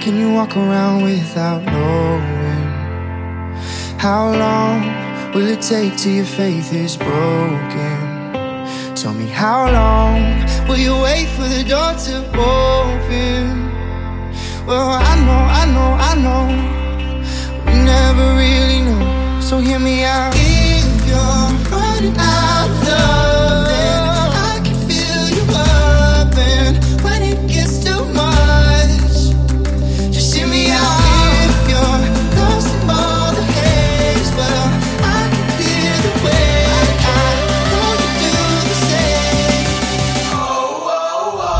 can you walk around without knowing? How long will it take till your faith is broken? Tell me, how long will you wait for the door to open? Well, I know we never really know, so hear me out. If you're running out of love, then I can fill you up, and when it gets too much, just hear me out. If you're lost in all the haze, well, I can clear the way. I know you do the same. Oh, oh, oh.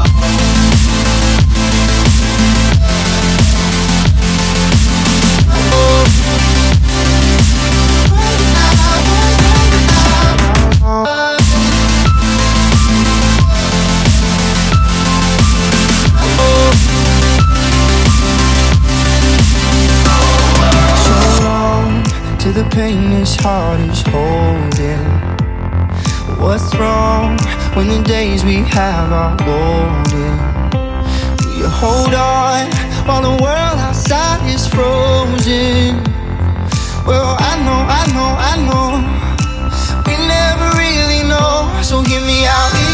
The pain this heart is holding. What's wrong when the days we have are golden? Do you hold on while the world outside is frozen? Well, I know we never really know, so hear me out.